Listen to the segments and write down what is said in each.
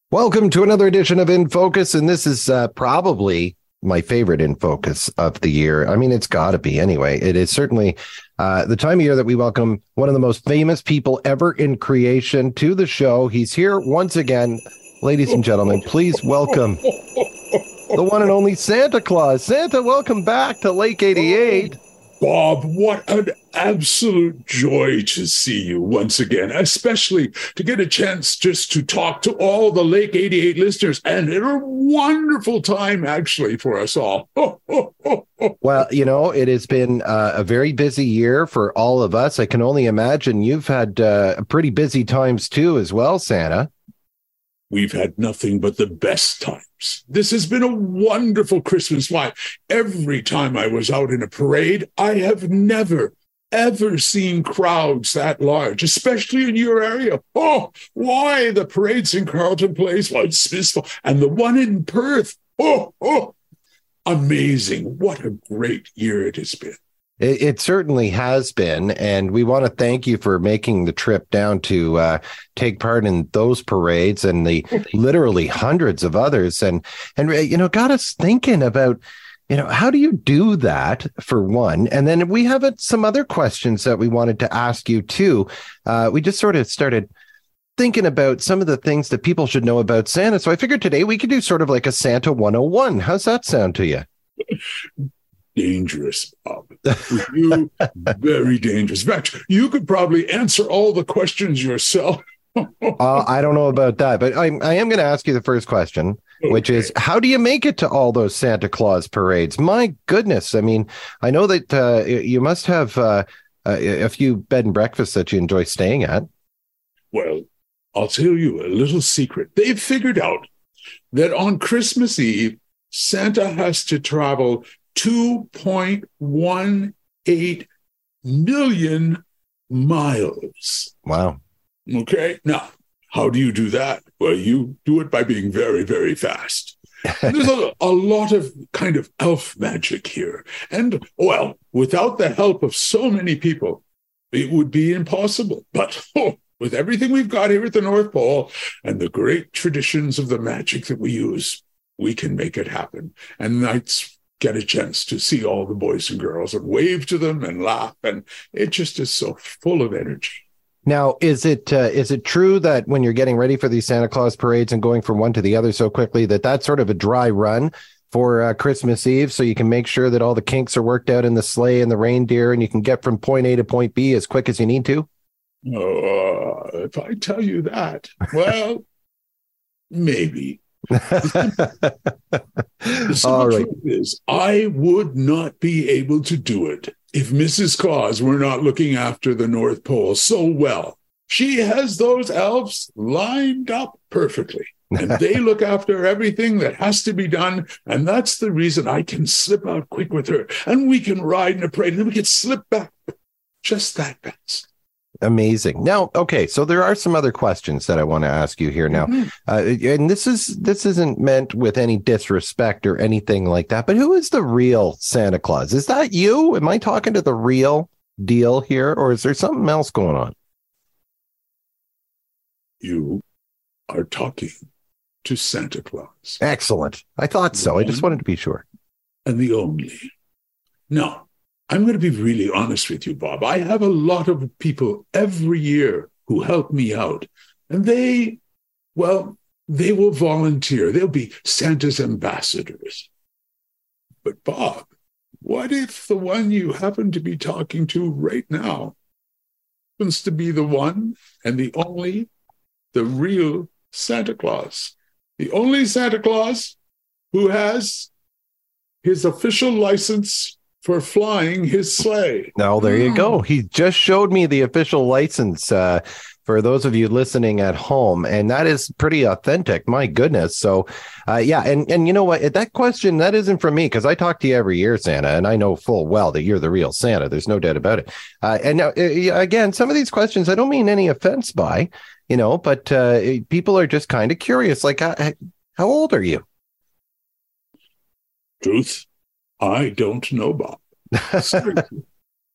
Welcome to another edition of In Focus, and this is probably my favorite In Focus of the year. I mean, it's got to be anyway. It is certainly the time of year that we welcome one of the most famous people ever in creation to the show. He's here once again. Ladies and gentlemen, please welcome the one and only Santa Claus. Santa, welcome back to Lake 88. Bob, what an absolute joy to see you once again, especially to get a chance just to talk to all the Lake 88 listeners. And it's a wonderful time, actually, for us all. Well, you know, it has been a very busy year for all of us. I can only imagine you've had pretty busy times, too, as well, Santa. We've had nothing but the best times. This has been a wonderful Christmas. Why, every time I was out in a parade, I have never, ever seen crowds that large, especially in your area. Oh, why, the parades in Carleton Place, well, Smithville, and the one in Perth. Oh, amazing. What a great year it has been. It certainly has been, and we want to thank you for making the trip down to take part in those parades and the literally hundreds of others, and you know, got us thinking about, you know, how do you do that, for one? And then we have some other questions that we wanted to ask you too. We just sort of started thinking about some of the things that people should know about Santa. So I figured today we could do sort of like a Santa 101. How's that sound to you? Dangerous, Bob. With you, very dangerous. In fact, you could probably answer all the questions yourself. I don't know about that, but I am going to ask you the first question, which is, how do you make it to all those Santa Claus parades? My goodness. I mean, I know that you must have a few bed and breakfasts that you enjoy staying at. Well, I'll tell you a little secret. They've figured out that on Christmas Eve, Santa has to travel 2.18 million miles. Wow. Okay. Now, how do you do that? Well, you do it by being very, very fast. There's a lot of kind of elf magic here. And, well, without the help of so many people, it would be impossible. But with everything we've got here at the North Pole and the great traditions of the magic that we use, we can make it happen. And that's get a chance to see all the boys and girls and wave to them and laugh. And it just is so full of energy. Now, is it true that when you're getting ready for these Santa Claus parades and going from one to the other so quickly, that that's sort of a dry run for Christmas Eve, so you can make sure that all the kinks are worked out in the sleigh and the reindeer and you can get from point A to point B as quick as you need to? If I tell you that, well, maybe. The simple truth is, I would not be able to do it if Mrs. Claus were not looking after the North Pole so well. She has those elves lined up perfectly, and they look after everything that has to be done. And that's the reason I can slip out quick with her, and we can ride in a parade, and then we can slip back just that fast. Amazing. Now, okay, so there are some other questions that I want to ask you here now. And this isn't meant with any disrespect or anything like that, but who is the real Santa Claus? Is that you? Am I talking to the real deal here, or is there something else going on? You are talking to Santa Claus. Excellent. I thought so. I just wanted to be sure. And the only. No. I'm going to be really honest with you, Bob. I have a lot of people every year who help me out, and they will volunteer. They'll be Santa's ambassadors. But Bob, what if the one you happen to be talking to right now happens to be the one and the only, the real Santa Claus? The only Santa Claus who has his official license for flying his sleigh. Oh, there you go. He just showed me the official license for those of you listening at home, and that is pretty authentic. My goodness. So, yeah, and you know what? That question, that isn't from me, because I talk to you every year, Santa, and I know full well that you're the real Santa. There's no doubt about it. And now, again, some of these questions, I don't mean any offense by, you know, but people are just kind of curious. Like, how old are you? Truth, I don't know, Bob.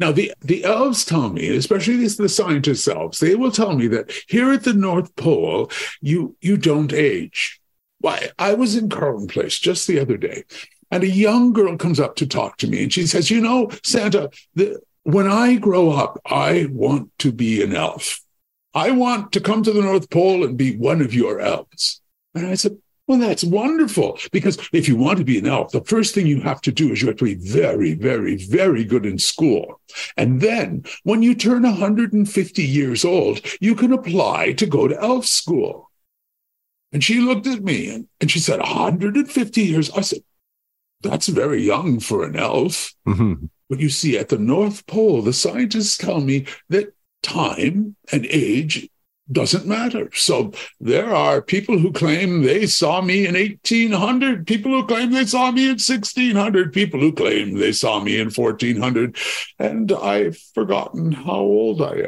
Now, the elves tell me, especially the scientist elves, they will tell me that here at the North Pole, you don't age. Why? I was in Carlton Place just the other day, and a young girl comes up to talk to me, and she says, Santa, when I grow up, I want to be an elf. I want to come to the North Pole and be one of your elves. And I said, well, that's wonderful, because if you want to be an elf, the first thing you have to do is you have to be very, very, very good in school. And then when you turn 150 years old, you can apply to go to elf school. And she looked at me and she said, 150 years. I said, that's very young for an elf. Mm-hmm. But you see, at the North Pole, the scientists tell me that time and age doesn't matter. So there are people who claim they saw me in 1800, people who claim they saw me in 1600, people who claim they saw me in 1400, and I've forgotten how old I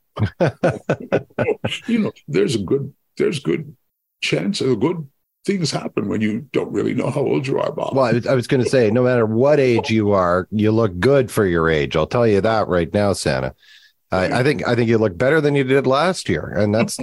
am. There's good chance of good things happen when you don't really know how old you are, Bob. Well, I was going to say, no matter what age you are, you look good for your age. I'll tell you that right now, Santa. I think you look better than you did last year, and that's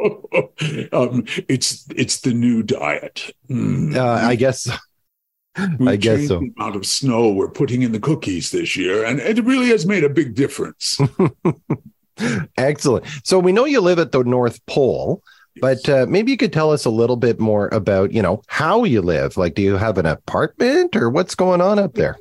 it's the new diet. I guess. I guess so. The amount of snow we're putting in the cookies this year, and it really has made a big difference. Excellent. So we know you live at the North Pole, but maybe you could tell us a little bit more about, how you live. Like, do you have an apartment, or what's going on up there?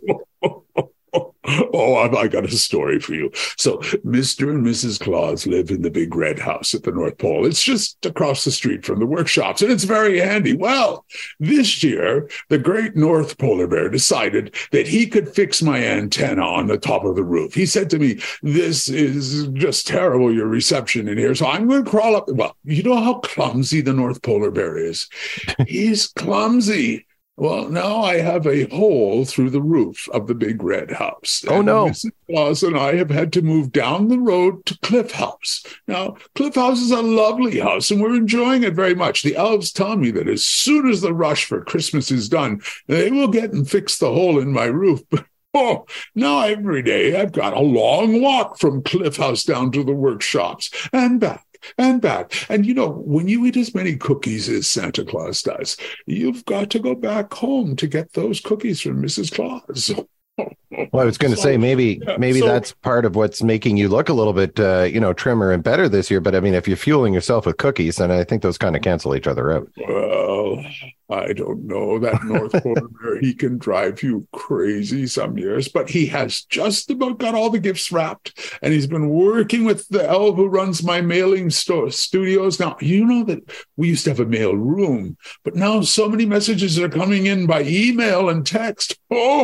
Oh, I got a story for you. So Mr. and Mrs. Claus live in the big red house at the North Pole. It's just across the street from the workshops, and it's very handy. Well, this year, the great North Polar Bear decided that he could fix my antenna on the top of the roof. He said to me, this is just terrible, your reception in here. So I'm going to crawl up. Well, you know how clumsy the North Polar Bear is. He's clumsy. Well, now I have a hole through the roof of the big red house. Oh, no. Mrs. Claus and I have had to move down the road to Cliff House. Now, Cliff House is a lovely house, and we're enjoying it very much. The elves tell me that as soon as the rush for Christmas is done, they will get and fix the hole in my roof. But now every day I've got a long walk from Cliff House down to the workshops and back. And back. And when you eat as many cookies as Santa Claus does, you've got to go back home to get those cookies from Mrs. Claus. Well, I was going to say maybe that's part of what's making you look a little bit, trimmer and better this year. But I mean, if you're fueling yourself with cookies, then I think those kind of cancel each other out. Well, I don't know. That North Polar Bear, he can drive you crazy some years, but he has just about got all the gifts wrapped, and he's been working with the elf who runs my mailing studios. Now, you know that we used to have a mail room, but now so many messages are coming in by email and text.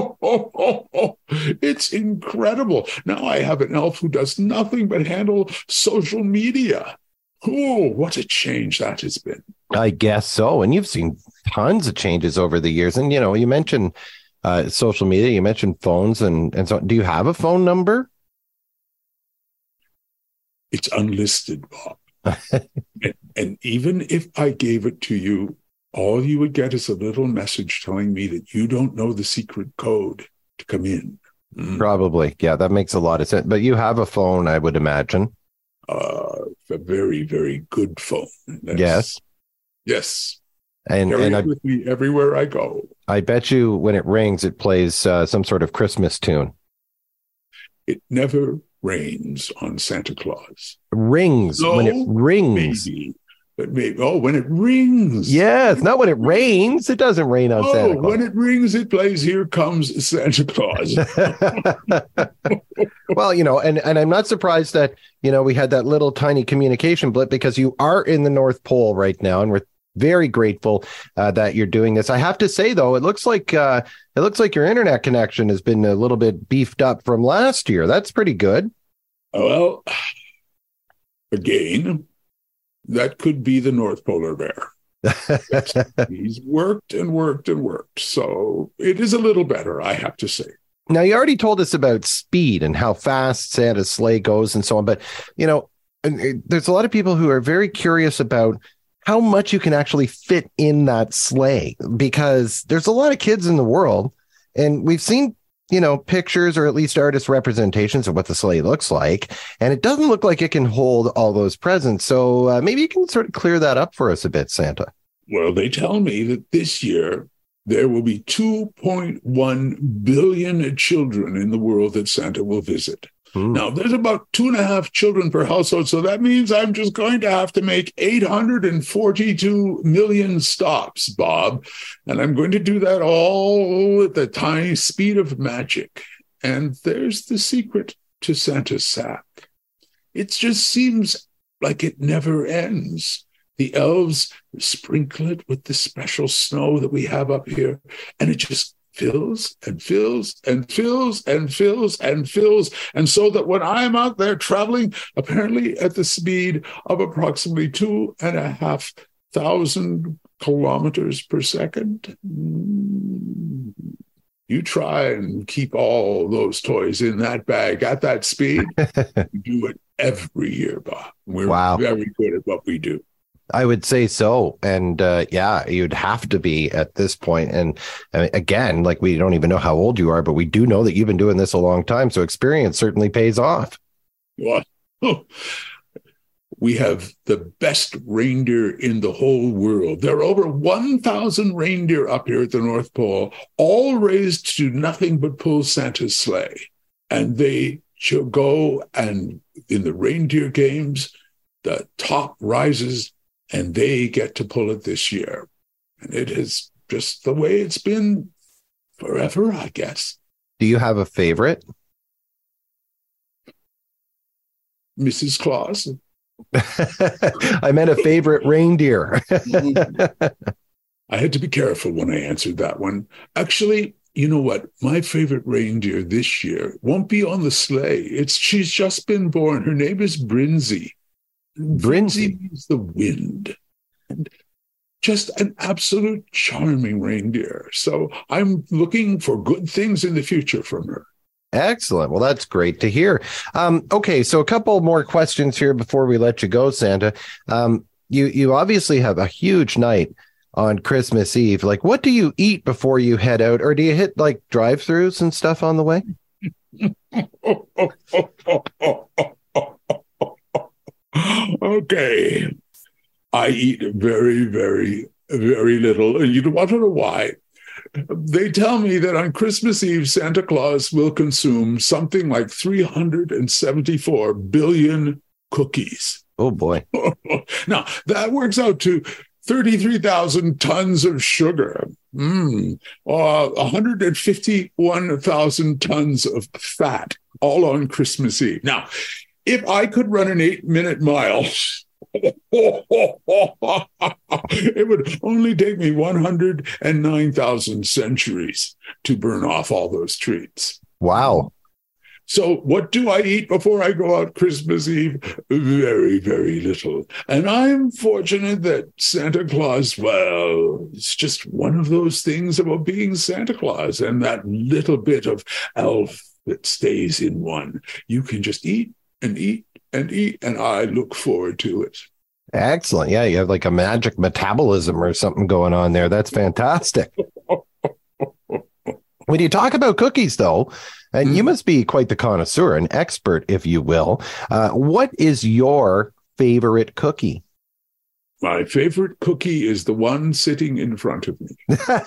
Oh, it's incredible. Now I have an elf who does nothing but handle social media. Oh, what a change that has been. I guess so. And you've seen tons of changes over the years. And, you mentioned social media, you mentioned phones and so on. Do you have a phone number? It's unlisted, Bob. and even if I gave it to you, all you would get is a little message telling me that you don't know the secret code to come in. Probably. Yeah, that makes a lot of sense. But you have a phone, I would imagine. A very, very good phone. Yes. And with me everywhere I go. I bet you when it rings, it plays some sort of Christmas tune. It never rains on Santa Claus. Rings. No, when it rings. Maybe. Oh, when it rings. Yes, not when it rains. It doesn't rain on Santa Claus. When it rings, it plays Here Comes Santa Claus. Well, and I'm not surprised that, we had that little tiny communication blip, because you are in the North Pole right now, and we're very grateful that you're doing this. I have to say, though, it looks like your internet connection has been a little bit beefed up from last year. That's pretty good. Well, again, that could be the North Polar Bear. He's worked and worked and worked. So it is a little better, I have to say. Now, you already told us about speed and how fast Santa's sleigh goes and so on. But, there's a lot of people who are very curious about how much you can actually fit in that sleigh, because there's a lot of kids in the world. And we've seen pictures or at least artist representations of what the sleigh looks like. And it doesn't look like it can hold all those presents. So maybe you can sort of clear that up for us a bit, Santa. Well, they tell me that this year there will be 2.1 billion children in the world that Santa will visit. Now, there's about 2.5 children per household, so that means I'm just going to have to make 842 million stops, Bob. And I'm going to do that all at the tiny speed of magic. And there's the secret to Santa's sack. It just seems like it never ends. The elves sprinkle it with the special snow that we have up here, and it just fills and fills and fills and fills and fills. And so that when I'm out there traveling, apparently at the speed of approximately 2,500 kilometers per second, you try and keep all those toys in that bag at that speed. We do it every year, Bob. We're very good at what we do. I would say so. And you'd have to be at this point. And again, like, we don't even know how old you are, but we do know that you've been doing this a long time. So experience certainly pays off. Well, we have the best reindeer in the whole world. There are over 1,000 reindeer up here at the North Pole, all raised to do nothing but pull Santa's sleigh. And they shall go, and in the reindeer games, the top rises, and they get to pull it this year. And it is just the way it's been forever, I guess. Do you have a favorite? Mrs. Claus. I meant a favorite reindeer. I had to be careful when I answered that one. Actually, you know what? My favorite reindeer this year won't be on the sleigh. She's just been born. Her name is Brinzy. Brinzy means the wind, and just an absolute charming reindeer. So I'm looking for good things in the future from her. Excellent. Well, that's great to hear. Okay, so a couple more questions here before we let you go, Santa. You obviously have a huge night on Christmas Eve. Like, what do you eat before you head out, or do you hit like drive-thrus and stuff on the way? Okay. I eat very, very, very little. And you want to know why? They tell me that on Christmas Eve, Santa Claus will consume something like 374 billion cookies. Oh, boy. Now, that works out to 33,000 tons of sugar, 151,000 tons of fat, all on Christmas Eve. Now, if I could run an 8-minute mile, it would only take me 109,000 centuries to burn off all those treats. Wow. So what do I eat before I go out Christmas Eve? Very, very little. And I'm fortunate that Santa Claus, well, it's just one of those things about being Santa Claus, and that little bit of elf that stays in one. You can just eat and eat and eat, and I look forward to it. Excellent. Yeah, you have like a magic metabolism or something going on there. That's fantastic. When you talk about cookies, though, and you must be quite the connoisseur, an expert, if you will, what is your favorite cookie? My favorite cookie is the one sitting in front of me.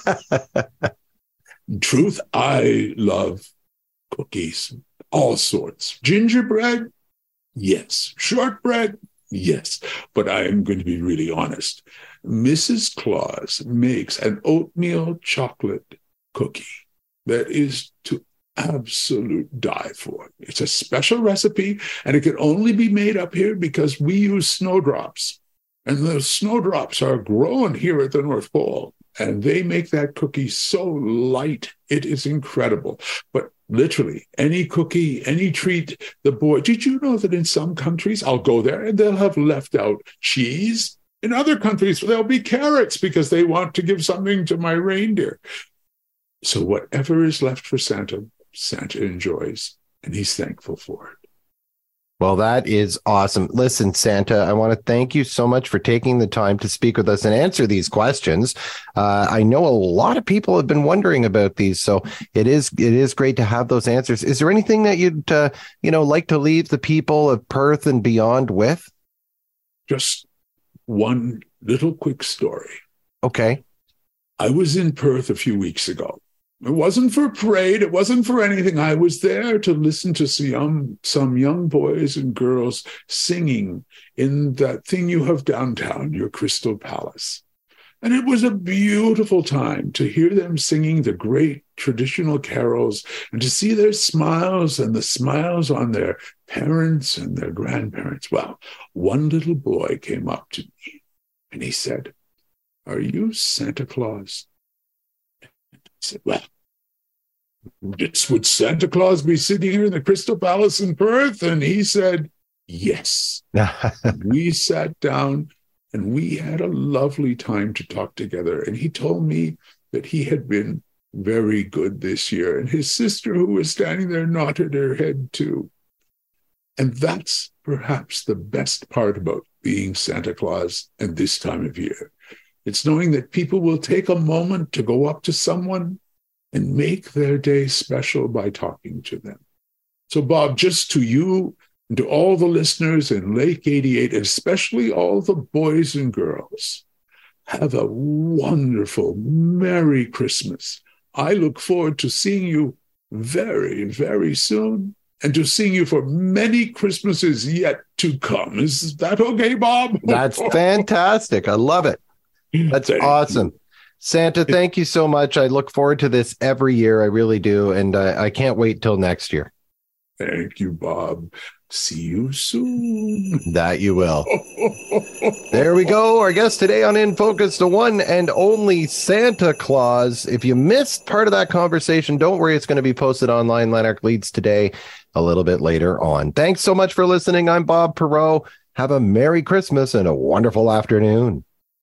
Truth, I love cookies, all sorts. Gingerbread, yes. Shortbread, yes. But I am going to be really honest. Mrs. Claus makes an oatmeal chocolate cookie that is to absolute die for. It's a special recipe, and it can only be made up here because we use snowdrops. And those snowdrops are grown here at the North Pole, and they make that cookie so light. It is incredible. But literally, any cookie, any treat, did you know that in some countries, I'll go there and they'll have left out cheese? In other countries, there'll be carrots because they want to give something to my reindeer. So whatever is left for Santa, Santa enjoys, and he's thankful for it. Well, that is awesome. Listen, Santa, I want to thank you so much for taking the time to speak with us and answer these questions. I know a lot of people have been wondering about these, so it is great to have those answers. Is there anything that you'd like to leave the people of Perth and beyond with? Just one little quick story. Okay. I was in Perth a few weeks ago. It wasn't for a parade. It wasn't for anything. I was there to listen to some young boys and girls singing in that thing you have downtown, your Crystal Palace. And it was a beautiful time to hear them singing the great traditional carols and to see their smiles and the smiles on their parents and their grandparents. Well, one little boy came up to me and he said, "Are you Santa Claus?" I said, "Well, would Santa Claus be sitting here in the Crystal Palace in Perth?" And he said, "Yes." We sat down and we had a lovely time to talk together. And he told me that he had been very good this year. And his sister, who was standing there, nodded her head too. And that's perhaps the best part about being Santa Claus at this time of year. It's knowing that people will take a moment to go up to someone and make their day special by talking to them. So, Bob, just to you and to all the listeners in Lake 88, especially all the boys and girls, have a wonderful, Merry Christmas. I look forward to seeing you very, very soon and to seeing you for many Christmases yet to come. Is that okay, Bob? That's fantastic. I love it. That's awesome. Santa, thank you so much. I look forward to this every year. I really do. And I can't wait till next year. Thank you, Bob. See you soon. That you will. There we go. Our guest today on In Focus, the one and only Santa Claus. If you missed part of that conversation, don't worry. It's going to be posted online. Lanark Leads today a little bit later on. Thanks so much for listening. I'm Bob Perreault. Have a Merry Christmas and a wonderful afternoon.